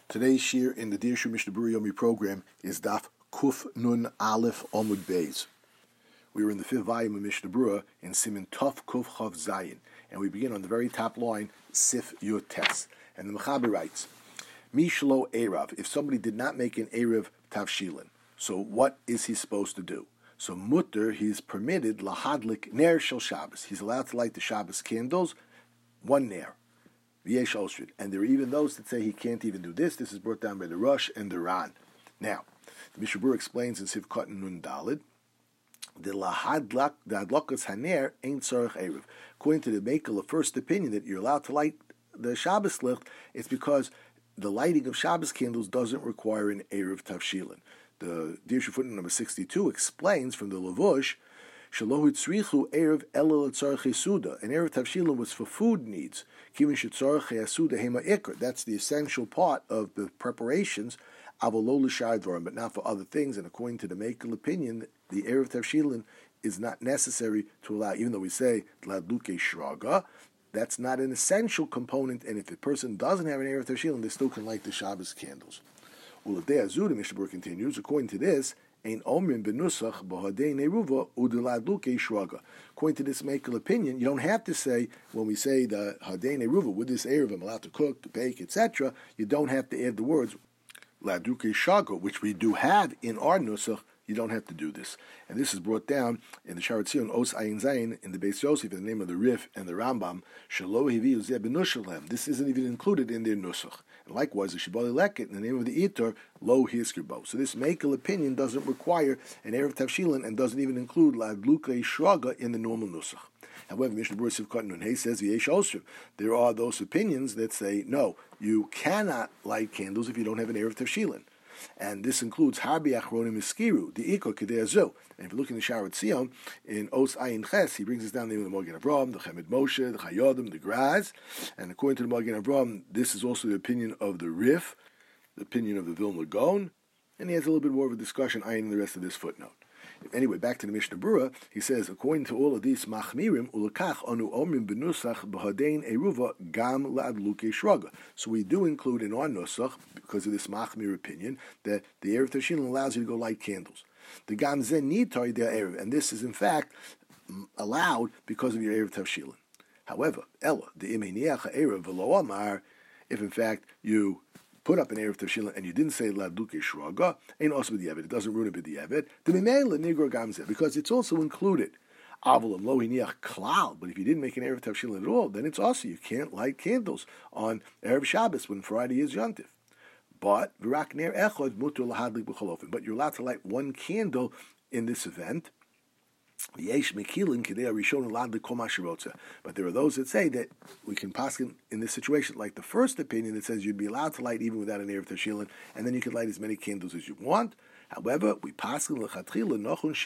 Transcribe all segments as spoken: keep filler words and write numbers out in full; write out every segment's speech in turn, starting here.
Today's shir in the Dirshu Mishnah Berurah Yomi program is Daf Kuf Nun Aleph Omud Beis. We are in the fifth volume of Mishnah Berurah in Siman Tov Kuf Chav Zayin, and we begin on the very top line, Sif Yud Tes. And the Mechaber writes, Mishlo Eirav, if somebody did not make an Erev Tavshilin, so what is he supposed to do? So Mutter, he's permitted Lahadlik Ner Shel Shabbos. He's allowed to light the Shabbos candles, one Ner. And there are even those that say he can't even do this. This is brought down by the Rush and the Ran. Now, the Mishnah Berurah explains in Sivkot Nun Dalid, the lahadlak the hadlakas haner ain't tzarich erev. According to the Mekel, the first opinion that you're allowed to light the Shabbos licht, it's because the lighting of Shabbos candles doesn't require an erev tavshilin. The Dirshu footnote number sixty-two explains from the Lavush, Shalohu tzrichu erev elul tzarich yesuda. An erev tavshilin was for food needs. Kivin shetzarich yesuda hema ikr. That's the essential part of the preparations. Avolol l'shar, but not for other things. And according to the Mekel opinion, the erev tavshilin is not necessary to allow. Even though we say ladluke shraga, that's not an essential component. And if a person doesn't have an erev tavshilin, they still can light the Shabbos candles. Uladei azur, the Mishnah Berurah continues. According to this, ein omrim benusach b'hadei neruva udeladluke shraga. According to this Mekel opinion, you don't have to say, when we say the hadei neruva, with this erev, I'm allowed to cook, to bake, et cetera, you don't have to add the words ladluke shraga, which we do have in our nusach. You don't have to do this. And this is brought down in the Sharat Zion, Os Ayin Zayin, in the Beis Yosef, in the name of the Rif and the Rambam, Shalo Hivi Uzeh Benushalem. This isn't even included in their Nusach. And likewise, the Shibali Leket, in the name of the Itor, Lo Hiskirbo. So this Mekel opinion doesn't require an Erev Tavshilin and doesn't even include Ladluke Shraga in the normal Nusach. However, Mishnah Berurah Sivkot Nun Hey says, V'yesh Osher. There are those opinions that say, no, you cannot light candles if you don't have an Erev Tavshilin. And this includes Harbi Achronim Iskiru, the Iko Kedeazu. And if you look in the Sharat Zion, in Os Ayin Ches, he brings us down the name of the Magen Avraham, the Chemed Moshe, the Chayodim, the Graz. And according to the Magen Avraham, this is also the opinion of the Rif, the opinion of the Vilna Gaon. And he has a little bit more of a discussion Ayin in the rest of this footnote. Anyway, back to the Mishnah Berurah, he says, according to all of these machmirim, ulakach anu omrim benusach b'hadein eruva gam la'adluke shraga. So we do include in our nusach, because of this machmir opinion, that the erev tavshilin allows you to go light candles. The gam zen nitar der erev, and this is in fact allowed because of your erev tavshilin. However, ella the imeniach erev v'lo amar, if in fact you put up an erev tavshilin and you didn't say ladluke shraga, ain't also b'diavad. It doesn't ruin it b'diavad. The mimela nigro gamzeh, because it's also included. Avolam lo hiniach klal. But if you didn't make an erev tavshilin at all, then it's also you can't light candles on erev Shabbos when Friday is yontif. But v'rak ner echad mutur lahadlik b'cholofin. But you're allowed to light one candle in this event. But there are those that say that we can pass in this situation, like the first opinion that says you'd be allowed to light even without an erev tavshilin, and then you can light as many candles as you want. However, we pass ideally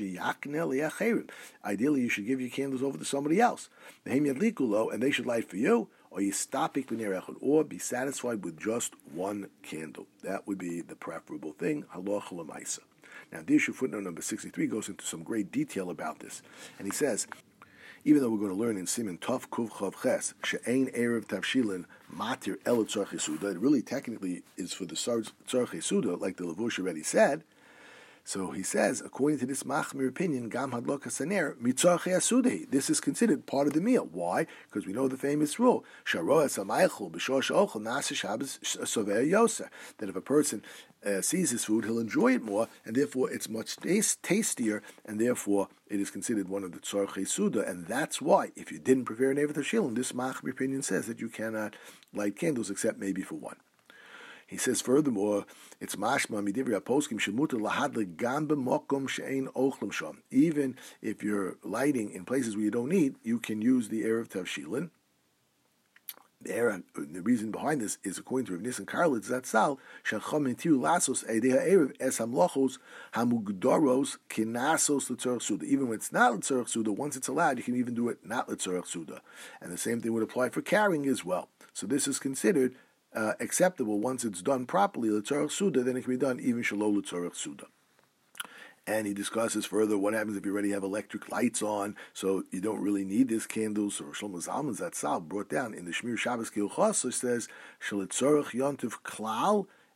you should give your candles over to somebody else, and they should light for you, or you stop or be satisfied with just one candle. That would be the preferable thing. Halacha l'maisa. Now, Dirshu footnote number sixty-three goes into some great detail about this. And he says, even though we're going to learn in Siman Tov Kuv Chav Ches, She'ein Erev Tavshilin Matir El Tzarech Yesuda, it really technically is for the Tzarech Yesuda, like the Lavush already said. So he says, according to this Machmir opinion, Gam Hadlok HaSaner, Mitzarech Yasudei. This is considered part of the meal. Why? Because we know the famous rule, Sharoa Samaychul B'Shor She'ochel Nasa Shabbos Sover Yoser, that if a person uh, sees his food, he'll enjoy it more, and therefore it's much taste, tastier, and therefore it is considered one of the Tzarech Yesuda, and that's why, if you didn't prepare an Erev Tavshilin, this Machmir opinion says that you cannot light candles except maybe for one. He says furthermore, it's mashma midivri aposkim shemuter lahadle gam b'mokom she'ein ochlim sham. Even if you're lighting in places where you don't eat, you can use the erev tavshilin. The, era, the reason behind this is according to Rav Nissen Karlitz Zatzal, shacham intiu lasos eidei ha'erev es hamlochos hamugdoros kinasos l'tzorech suda. Even when it's not l'tzorech suda, once it's allowed, you can even do it not l'tzorech suda. And the same thing would apply for carrying as well. So this is considered Uh, acceptable once it's done properly, l'tzorech suda, then it can be done even shalom l'tzorech suda. And he discusses further what happens if you already have electric lights on, so you don't really need these candles. So Shlomo Zalman Zatzal brought down in the Shmir Shabbos Kilchos says shalitzorech yontiv klal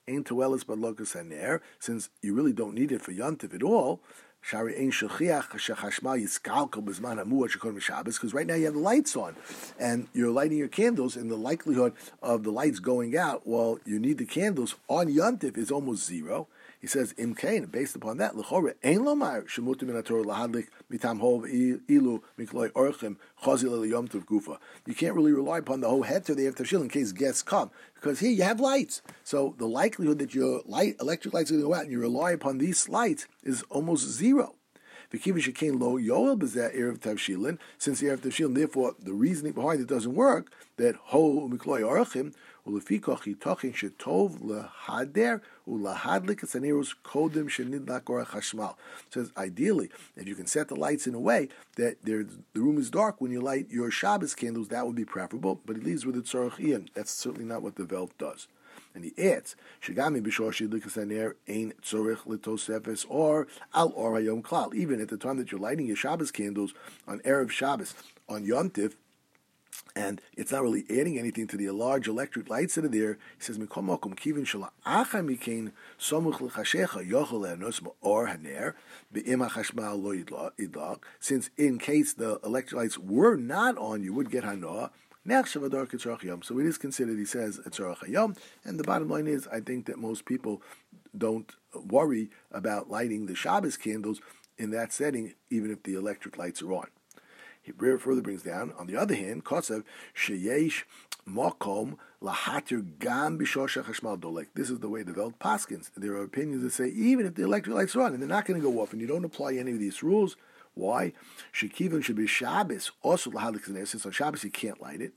Ein toelis badlokas haner, since you really don't need it for yontif at all. Shari ein shechiach shechashmal yiskalkel b'zman hamuat shekon b'Shabbos, because right now you have the lights on, and you're lighting your candles, and the likelihood of the lights going out while you need the candles on yontif is almost zero. He says, Im Kain, based upon that, L'chore, Ein Lomar, Shemutim in HaTorah Lahadlik, Mitam Hov, Ilu, Mikloi Orchim, Chazil El Yom Tov Gufa. You can't really rely upon the whole head to the Erev Tavshil in case guests come, because here you have lights. So the likelihood that your light, electric lights are going to go out and you rely upon these lights is almost zero. Since Erev Tavshilin, therefore the reasoning behind it doesn't work, that Ho Mikloi Orchim, Ulefikoch Yitochin Shetov Lehader Ulahadlik Saneros Kodem Shenidlak Or Chashmal. Says ideally, if you can set the lights in a way that the room is dark when you light your Shabbos candles, that would be preferable. But he leaves with the Tzorach Ian. That's certainly not what the Velt does. And he adds, Shigami Bishor Shidlikas Haner Ein Tzorich Litosefes or Al Or Hayom Klal. Even at the time that you're lighting your Shabbos candles on Erev Shabbos, on Yontif, and it's not really adding anything to the large electric lights that are there. He says, "Mikom makom kivin shela acha mikein somuch lechashecha yochel le'anos or haner be'im hachashmal lo yidlak." Since in case the electric lights were not on, you would get hanoah. So it is considered, he says, a tzorach hayom. And the bottom line is, I think that most people don't worry about lighting the Shabbos candles in that setting, even if the electric lights are on. He further brings down, on the other hand, Kotzev, Sheyesh Mokom Lahatir Gam Bishosha Chashmal Dolek. This is the way the Velt paskins. There are opinions that say, even if the electric lights are on, and they're not going to go off, and you don't apply any of these rules, why? Shekivin should be Shabbos. Also, since on Shabbos you can't light it.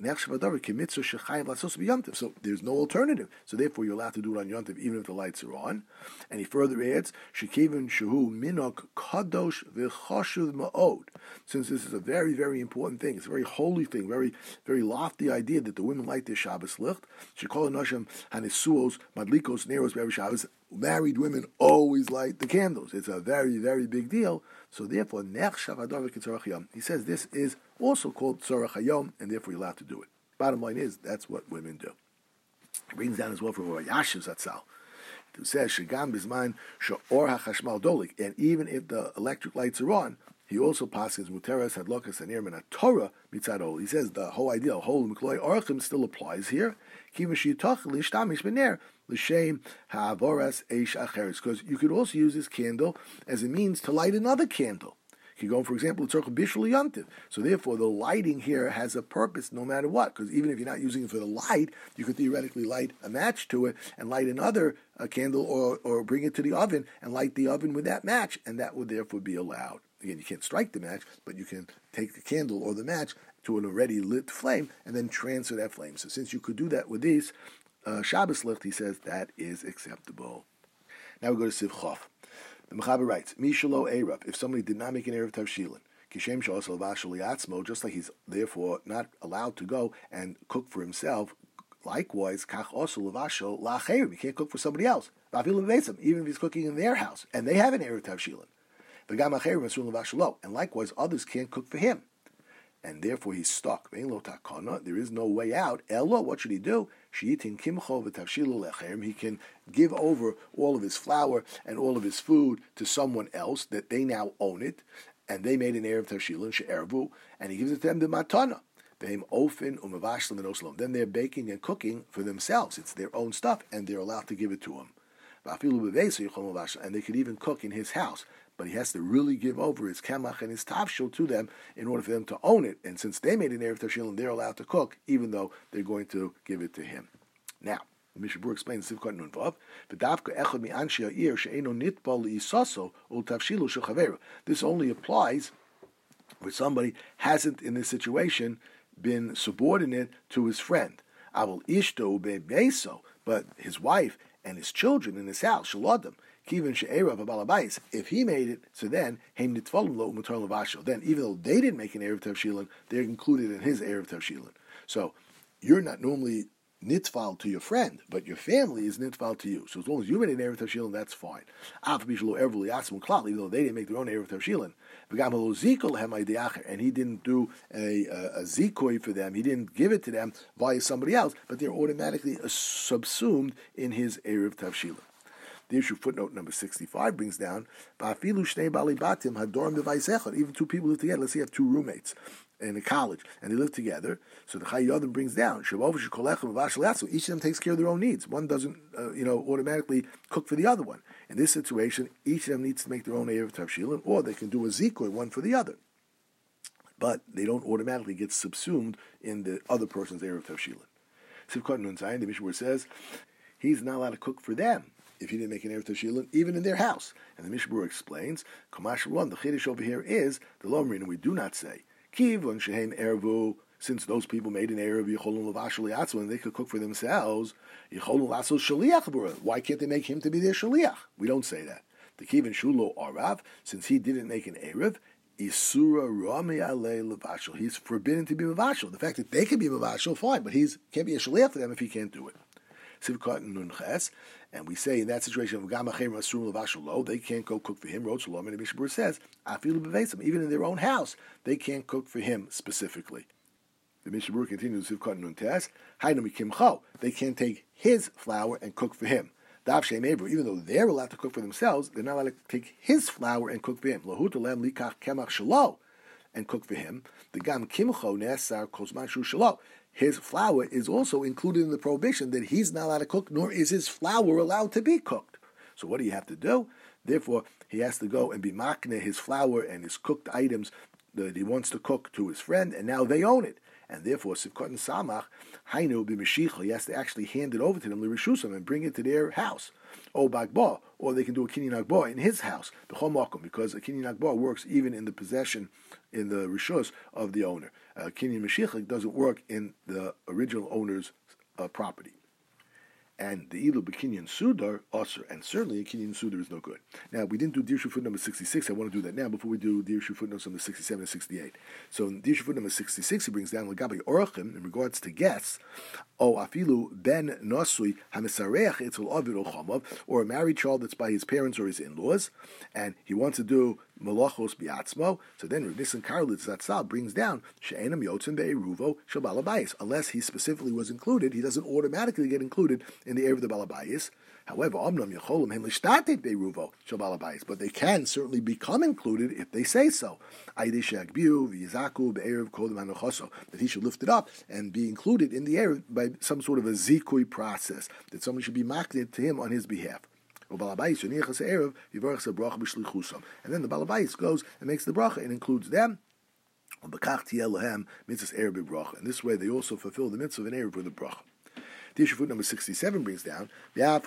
So there's no alternative. So therefore, you're allowed to do it on Yontiv even if the lights are on. And he further adds, Shekivin shehu minok kadosh v'chashuv ma'od. Since this is a very, very important thing, it's a very holy thing, very, very lofty idea that the women light their Shabbos licht. Shekol nashim hanisuos madlikos neros be'erev Shabbos. Married women always light the candles. It's a very, very big deal. So therefore, he says this is also called tzorach hayom, and therefore you're allowed to do it. Bottom line is, that's what women do. He brings down as well from Yashiv Zatzal, who says, Shagam bizman she'or hachashmal dolik, and even if the electric lights are on, he also passes muteras hadlokas and irman Torah mitzadol. He says the whole idea, whole mikloi orchim still applies here. Kivashitach lishtamish bener l'shem ha'avoras eish acheres, because you could also use this candle as a means to light another candle. You could go, for example, to bishul yontiv. So therefore, the lighting here has a purpose no matter what, because even if you're not using it for the light, you could theoretically light a match to it and light another uh, candle, or or bring it to the oven and light the oven with that match, and that would therefore be allowed. Again, you can't strike the match, but you can take the candle or the match to an already lit flame and then transfer that flame. So since you could do that with these uh, Shabbos licht, he says that is acceptable. Now we go to Siv Chof. The Mechaber writes, Mishalo Erev, if somebody did not make an Erev Tavshilin, Kishem Sha'asal Vashal Yatzmo, just like he's therefore not allowed to go and cook for himself, likewise, Kach Osal Vashal La'acherim, he can't cook for somebody else. Even if he's cooking in their house, and they have an Erev Tavshilin. And likewise, others can't cook for him. And therefore he's stuck. There is no way out. Elo, what should he do? He can give over all of his flour and all of his food to someone else that they now own it, and they made an Erev Tavshilin, she'ervu, and he gives it to them the matana. Then they're baking and cooking for themselves. It's their own stuff, and they're allowed to give it to him. And they could even cook in his house. But he has to really give over his kamach and his tavshil to them in order for them to own it. And since they made an Erev Tavshilin, they're allowed to cook, even though they're going to give it to him. Now, the Mishnah Berurah explains Sivkot Nun Vav, V'davka echad mi'anshi ha'ir she'eno nitbal li'isaso ul tavshilu shechaveru. This only applies where somebody hasn't, in this situation, been subordinate to his friend. Avol ishto be'beso, but his wife and his children in his house, shaladim. If he made it, so then, then even though they didn't make an Erev Tavshilin, they're included in his Erev Tavshilin. So you're not normally nitfal to your friend, but your family is nitfal to you. So as long as you made an Erev Tavshilin, that's fine. Even though they didn't make their own Erev Tavshilin. And he didn't do a, a, a zikoi for them, he didn't give it to them via somebody else, but they're automatically subsumed in his Erev Tavshilin. The issue footnote number sixty-five brings down, even two people live together, let's say you have two roommates in a college, and they live together, so the Chayyim brings down, each of them takes care of their own needs. One doesn't, uh, you know, automatically cook for the other one. In this situation, each of them needs to make their own Erev Tavshilin, or they can do a zikoi, one for the other. But they don't automatically get subsumed in the other person's Erev Tavshilin. Sivkot Nun Zayin, the Mishnah says, he's not allowed to cook for them if he didn't make an Erev Tavshilin, even in their house. And the Mishnah explains, Kamash one, the Chiddush over here is, the Lomrin, and we do not say, Kivon Shehem Ervu, since those people made an Erev Yicholun Lavashal Yatzon, and they could cook for themselves, Yicholun Lasol Shaliach Bura. Why can't they make him to be their Shaliach? We don't say that. The Kivon Shulo Arav, since he didn't make an Erev, Isura Rami Alei Lavashal. He's forbidden to be Lavashal. The fact that they can be Lavashal, fine, but he can't be a Shaliach for them if he can't do it. Sivkot Nun Ches, and we say in that situation of Gamachem Rasur Lavashalo, they can't go cook for him. Rotzelom, and the Mishnah says, Afilu Bevesim, even in their own house, they can't cook for him specifically. The Mishnah continues, Sivkot Nun Tes, Hainami Kimcho, they can't take his flour and cook for him. Dav Shem Ebru, even though they're allowed to cook for themselves, they're not allowed to take his flour and cook for him. Lahutolem Likach Kemach Shalo, and cook for him. The Gam Kimcho Nesar Kozman Shu Shalo. His flour is also included in the prohibition that he's not allowed to cook, nor is his flour allowed to be cooked. So what do you have to do? Therefore, he has to go and be makneh his flour and his cooked items that he wants to cook to his friend, and now they own it. And therefore, Sivkot and Samach, Hainu b'Mashiach, he has to actually hand it over to them, l'Rishusam, and bring it to their house. O Bagba, or they can do a Kinyan Agba in his house, b'Chol Makom, because a Kinyan Agba works even in the possession, in the Rishus of the owner. Uh, Kinyan Mashiach doesn't work in the original owner's uh, property. And the Ilu B'Kinyan Sudar, Osir, and certainly a Kinyan Sudar is no good. Now, we didn't do Dirshu foot number sixty-six. I want to do that now before we do Dirshu footnotes number sixty-seven and sixty-eight. So in Dirshu foot number sixty-six, he brings down Lagabi Orachim in regards to guests, O Afilu Ben Nosui Hamisareach Etzel Avid Ochamav, or a married child that's by his parents or his in-laws, and he wants to do Malachos Biatzmo. So then Rav Nissen Karlitz Zatzal brings down She'enam Yotzin Be'eruvo Shel Balabayis. Unless he specifically was included, he doesn't automatically get included in the area of the Balabayis. However, Omnam Yecholim Hem Lishtatet Be'eruvo Shel Balabayis. But they can certainly become included if they say so. Aidish Agbiu V'Yizaku Be'erev Kodem Hanochoso. That he should lift it up and be included in the area by some sort of a zikui process. That someone should be makneh to him on his behalf. And then the Balabais goes and makes the bracha and includes them. And this way they also fulfill the mitzvah of an Erev with the bracha. Tissue foot number sixty-seven brings down, wait a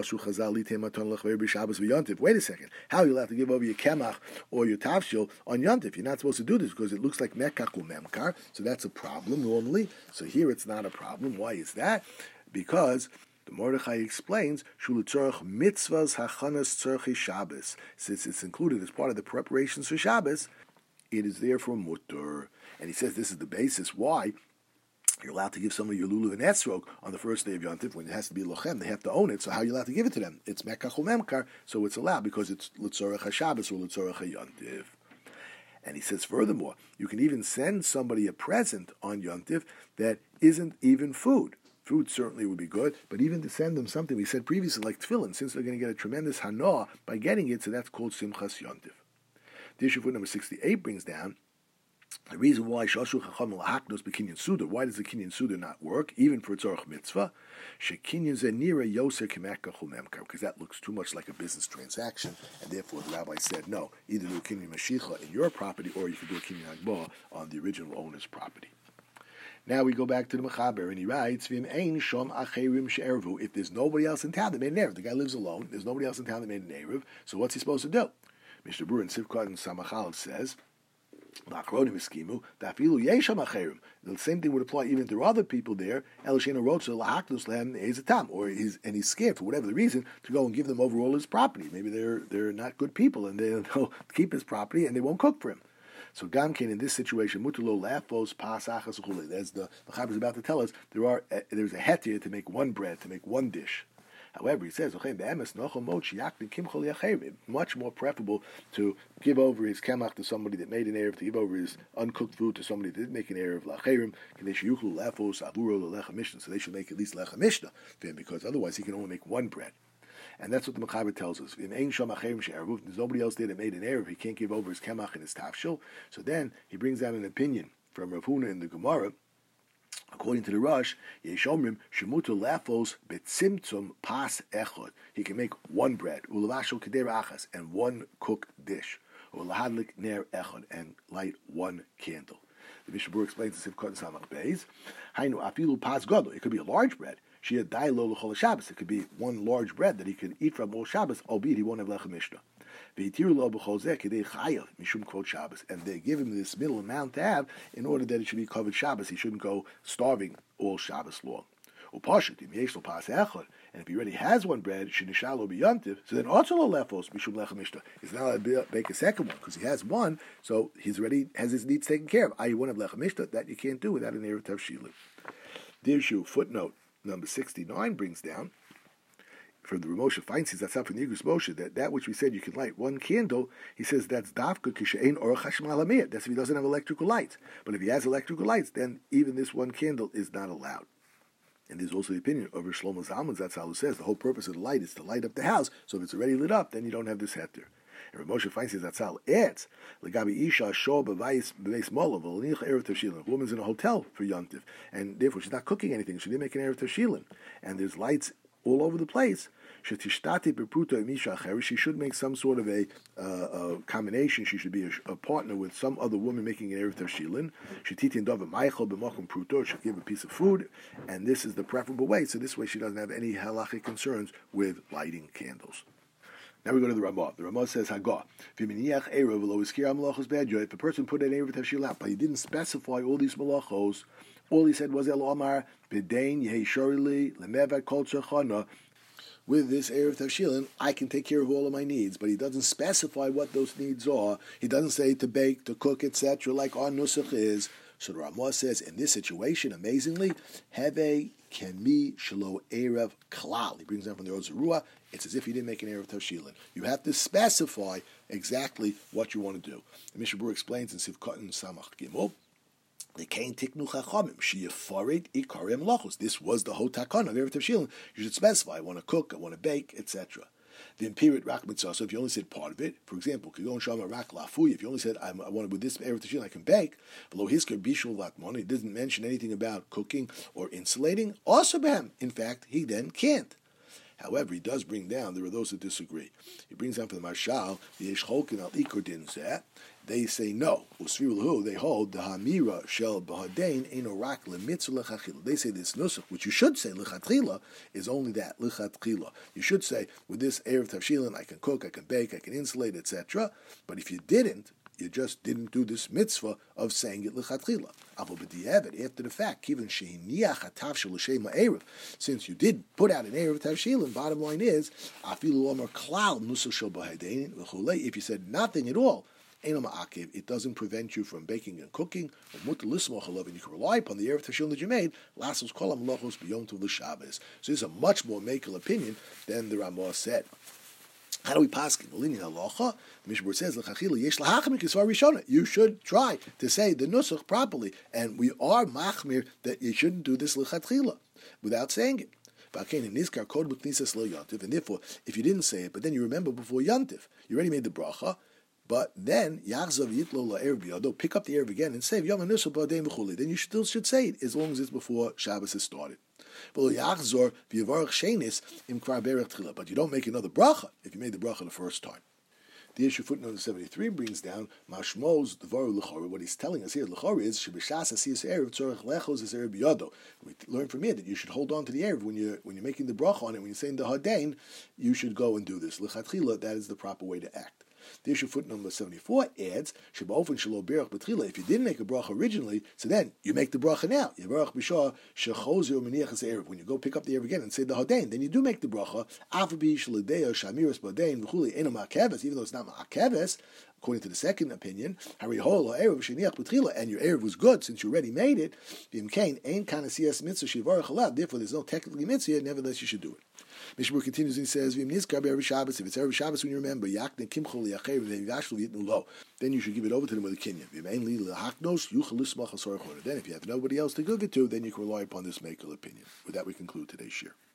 second, how are you allowed to give over your kemach or your tavshil on Yontif? You're not supposed to do this because it looks like mekach or memkar, so that's a problem normally. So here it's not a problem. Why is that? Because the Mordechai explains, Shulutzorach mitzvahs hachanas tzorchi Shabbos. Since it's included as part of the preparations for Shabbos, it is therefore mutter. And he says this is the basis why you're allowed to give some of your lulav and esrog on the first day of Yontif when it has to be lochem. They have to own it. So how are you allowed to give it to them? It's mekach or memkar, so it's allowed because it's l'tzorach haShabbos or l'tzorach haYontif. And he says furthermore, you can even send somebody a present on Yontif that isn't even food. Food certainly would be good, but even to send them something we said previously, like tefillin, since they're going to get a tremendous hana by getting it, so that's called simchas yontif. The issue for number sixty-eight brings down the reason why shashu chacham lahaknos bekinyan suda. Why does the kinyan suda not work, even for tzorach mitzvah? Shekinyan zenira yoser kemekach umemkar, because that looks too much like a business transaction, and therefore the rabbi said no, either do a kinyan mashicha in your property, or you can do a kinyan agba on the original owner's property. Now we go back to the Mechaber, and he writes, if there's nobody else in town that made an Erev, the guy lives alone, there's nobody else in town that made an Erev, so what's he supposed to do? Mishnah Berurah in Sivkot and Samachal says, the same thing would apply even to other people there, or he's, and he's scared, for whatever the reason, to go and give them over all his property. Maybe they're they're not good people, and they'll keep his property, and they won't cook for him. So Gamkin in this situation, mutulo lafos pasachas uchule. As the Mechaber is about to tell us, there are uh, there's a hetir to make one bread, to make one dish. However, he says, much more preferable to give over his kemach to somebody that made an erev, to give over his uncooked food to somebody that didn't make an erev, so they should make at least lecha mishnah, because otherwise he can only make one bread. And that's what the Mechaber tells us. In Ein Sham Acherim She'eruv, there's nobody else there that made an erev, he can't give over his kemach and his tafshil. So then he brings down an opinion from Rav Huna in the Gemara. According to the Rush, Yeshomrim Shemutu Lafos Betzimtzum Pas Echod. He can make one bread, Ulavashal Kedera Achas, and one cooked dish, Ulahadlik Ner Echod, and light one candle. The Mishnah Berurah explains this in Sivkot Samach Beis. Hainu Afilu Pas Gadol. It could be a large bread. She had Dailo L'Chol Shabbos. It could be one large bread that he could eat from all Shabbos, albeit he won't have Lechem Mishnah. And they give him this middle amount to have in order that it should be covered Shabbos. He shouldn't go starving all Shabbos long. And if he already has one bread, so then also lefos mishum lechem mishnah. He's not allowed to bake a second one because he has one, so he's already has his needs taken care of. I one of lechem mishnah that you can't do without an erev tavshilin. Dirshu footnote number sixty-nine brings down from the Ramosha Feinstein, that's not from the Yigus Moshe, that that which we said you can light one candle, he says that's dafka kishein or chashmal hamiyah. That's if he doesn't have electrical lights. But if he has electrical lights, then even this one candle is not allowed. And there's also the opinion of Shlomo Zalman, that's how it says the whole purpose of the light is to light up the house. So if it's already lit up, then you don't have this heter. And Ramosha Feinstein, that's how adds legabi isha shor b'vayis b'veis molav v'lenich erev tavshilin. A woman's in a hotel for yontiv, and therefore she's not cooking anything. She didn't make an erev tavshilin, and there's lights all over the place. She should make some sort of a, uh, a combination. She should be a, a partner with some other woman making an erev tavshilin. She should give a piece of food, and this is the preferable way. So this way she doesn't have any halachic concerns with lighting candles. Now we go to the Ramah. The Ramah says, Hagah. If a person put an erev tavshil out, but he didn't specify all these malachos, all he said was El Omar Bedain Yehi Shorili Lemevat Kol Tzachana. With this erev tavshilin, I can take care of all of my needs, but he doesn't specify what those needs are. He doesn't say to bake, to cook, et cetera, like our nusach is. So the Ramah says, in this situation, amazingly, Heve Kemi Shelo Erev Klal. He brings down from the Oz Ruah. It's as if he didn't make an erev tavshilin. You have to specify exactly what you want to do. The Mishnah Berurah explains in Sivkot Samach Gimel. This was the whole takana of erev tavshilin. You should specify, I want to cook, I want to bake, et cetera. The impirit rak mitzvah. So if you only said part of it, for example, kigon shama rak lafui. If you only said I want to with this erev tavshilin, I can bake. Below hisker bishul vatmon. He doesn't mention anything about cooking or insulating. Also, behem. In fact, he then can't. However, he does bring down, there are those who disagree. He brings down for the Marshal, the Yeshcholkin al Ikur din zeh. They say no. Usvirul they hold the Hamira shel Bahadain eno rak lemitzvah lechachila. They say this nusach, which you should say lechatchila, is only that lechatchila. You should say with this erev tavshilin, I can cook, I can bake, I can insulate, et cetera. But if you didn't, you just didn't do this mitzvah of saying it lechatchila. After the fact, since you did put out an erev tavshilin, bottom line is, if you said nothing at all, it doesn't prevent you from baking and cooking. And you can rely upon the erev tavshilin that you made. So this is a much more makel opinion than the Ramah said. How do we pass it? The Mishnah Berurah says, you should try to say the nusach properly, and we are machmir that you shouldn't do this lechatchila without saying it. And therefore, if you didn't say it, but then you remember before Yantiv, you already made the bracha, but then Yachzav Yitlo La'erev B'yado, pick up the erev again and say Yom HaNusach B'Adein V'chuli. Then you still should say it as long as it's before Shabbos has started. But you don't make another bracha if you made the bracha the first time. The issue footnote seventy-three brings down Mashmo's Dvaru L'chora. What he's telling us here, L'chora, is Shebishas Asiyas Erev Tzorech Lechos is Erev B'Yado. We learn from here that you should hold on to the erev when you're when you're making the bracha on it. When you're saying the Hadain, you should go and do this. L'chatchila, that is the proper way to act. The issue footnote number seventy-four adds, if you didn't make a bracha originally, so then you make the bracha now. When you go pick up the erev again and say the Hadain, then you do make the bracha, even though it's not ma'akeves, According to the second opinion, and your Erev was good since you already made it, therefore there's no technically mitzvah, nevertheless you should do it. Mishnah Berurah continues and he says, if it's Erev Shabbos when you remember, then you should give it over to them with a kinyan. Then if you have nobody else to give it to, then you can rely upon this makel opinion. With that we conclude today's shir.